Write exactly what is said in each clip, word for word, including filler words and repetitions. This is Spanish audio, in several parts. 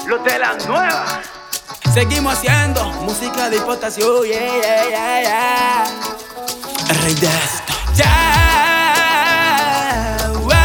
los de la nueva. Seguimos haciendo música de importación, yeah, yeah, yeah, yeah. El rey de esto. Ya,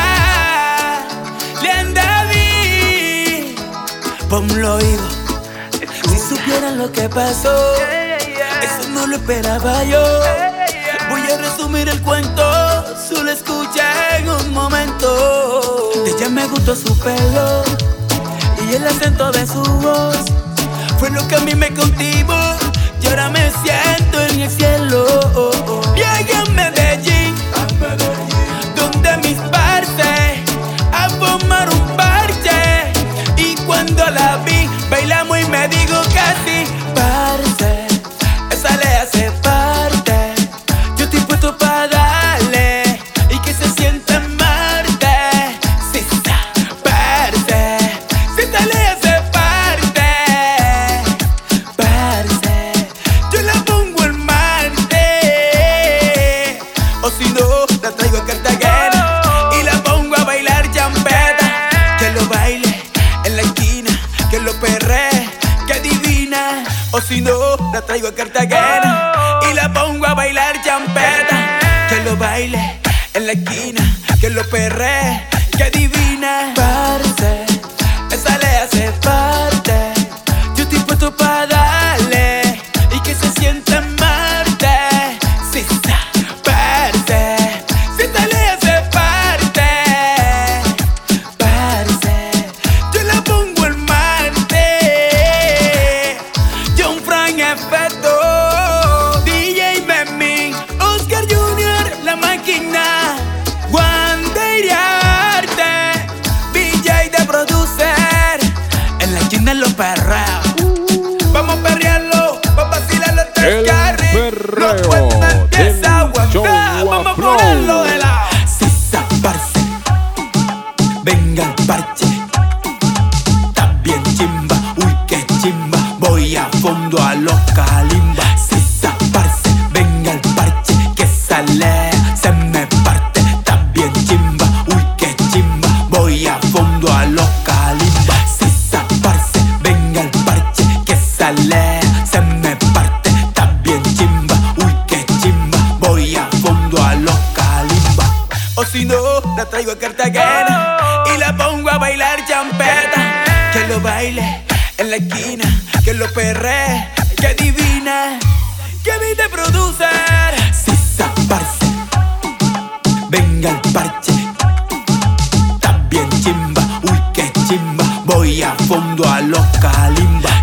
Lean David, ponlo oído. Si supieran lo que pasó, eso no lo esperaba yo. Voy a resumir el cuento, solo escucha en un momento. De ella me gustó su pelo y el acento de su voz. Fue lo que a mí me cautivó y ahora me siento en el cielo. Llegué a Medellín, donde mis parce a fumar un parche. Y cuando la vi, bailamos y me digo casi parce, esa le hace parte. Yo estoy puesto pa' darle y que se sienta en Marte. Si está parce, si esta le hace parte, parce, yo la pongo en Marte. O si no, la traigo a Cartagena y la pongo a bailar champeta. Que lo baile en la esquina, que lo perree, que divina. O si no, la traigo a Cartagena y la pongo a bailar champeta. Que lo baile en la esquina, que lo perree, que divina. Parce, esa le hace parte. Yo estoy puesto pa' darle y que se sienta en Marte. Si está parce, si esta le hace parte, parce, yo la pongo en Marte. John Frank Efecto, D J Meming, Oscar Junior, La Máquina, Juan de Arte, D J de Producer. En la esquina los perreos, vamos a perrearlo, vamos a vacilarlo hasta el carril. Los puentes empiezan a aguantar, vamos a ponerlo de lado. Si se parce, venga el parche. Está bien chimba, uy que chimba. Voy a fondo a los calimbas. Si se parce, venga el parche. Que sale, se me parte. Está bien chimba, uy que chimba. Voy a fondo a los calimbas. Si se parce, venga el parche. Que sale, se me parte. Está bien chimba, uy que chimba. Voy a fondo a los calimbas. O si no, la traigo a Cartagena y la pongo a bailar champeta. Que lo baile en la esquina, que lo perree, que divina. Que viste producer. Si se parce, venga el parche. Está bien chimba, uy que chimba. Voy a fondo a los calimbas.